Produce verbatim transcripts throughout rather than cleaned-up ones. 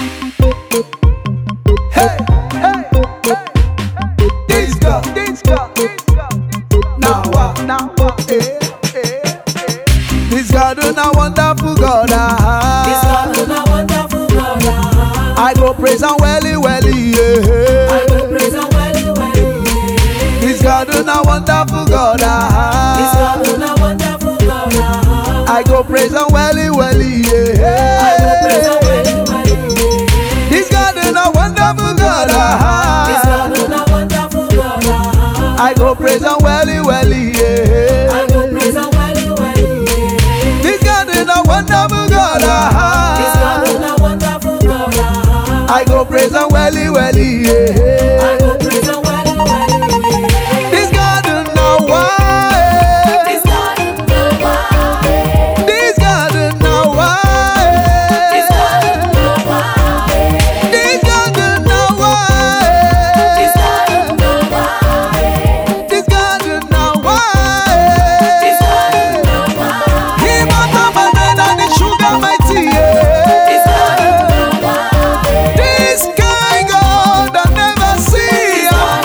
Hey, hey, hey. This girl, this girl, this girl. Now what, now what, eh, eh, eh. This God is a wonderful God. Ah. This God is a wonderful God. Ah. I go praise and welly, welly, yeah. I go praise and welly, welly, yeah. This God is a wonderful God. Ah. This God is a wonderful God. Ah. I go praise and welly, welly, yeah. I go praise and welly, welly, yeah. This God is a wonderful God. Ah. This God is a wonderful God. Ah. I go praise and welly, welly, yeah. I go praise and welly, welly, yeah. This God is a wonderful God. This God is a wonderful God. Ah. I go praise and welly, welly, yeah. I go praise and welly, welly, yeah. This God is now why. This God is now why. This God is now why. This God is now why. This God is now why. This God is now why. This God is now why. This God is now why. He butter my bread and the sugar my tea. This God is now why. This kind God I never see.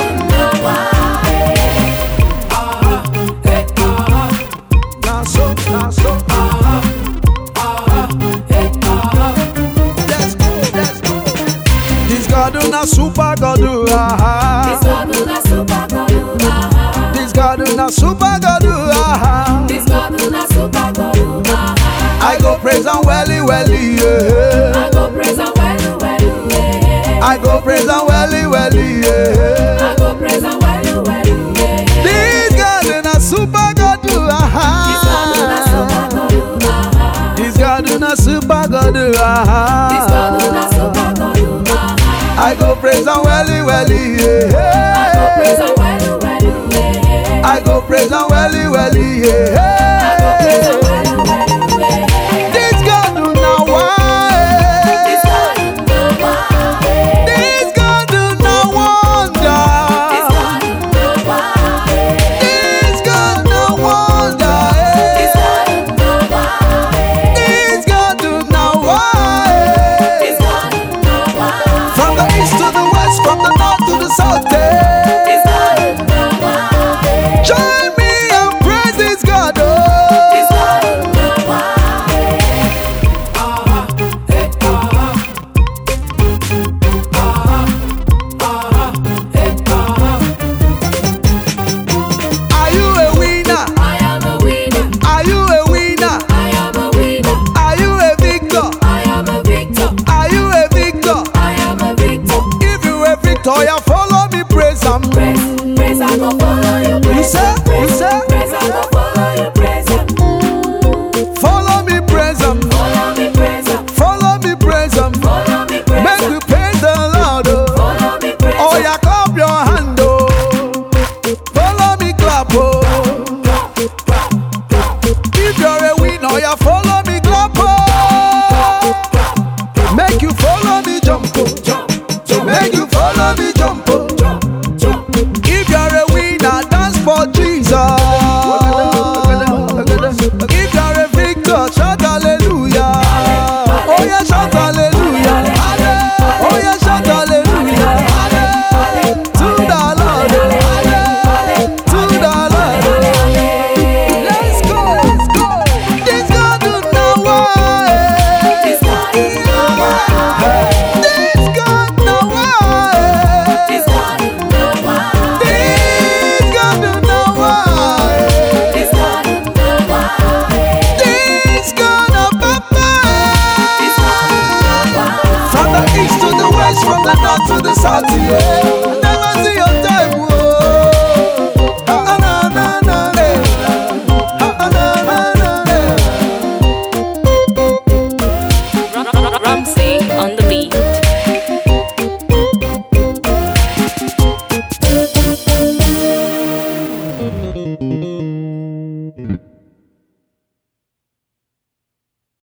Now so, now so. Let's go, let's go. This God is a super God. Ah. This God is a super God. Ah. This God is a super God. Ah. This God is a super God. Ah. I go praise and welly, welly, yeah. I go praise and welly, welly, yeah. I go praise and welly, welly, yeah. I go praise and welly, welly, yeah. This God is a super God. This God is a super Ah. God. Ah. This God is a super God. This God is a Ah. super God. Ah. I go praise and welly, welly, yeah. I go praise and welly, welly, yeah. I go praise and welly, welly, I go praise yeah. and welly, welly, yeah. This God do not why. This God is now why. This God do not wonder. This God is now why. This God no wonder. This God is now why. This God do not why. This God is now why. From the east to the west, from the north to the south. This God is now why. Join me and praise this God. Oh. This God is now why. Are you a winner? I am a winner. Are you a winner? I am a winner. Are you a victor? I am a victor. Are you a victor? I am a victor. If you a victor, you're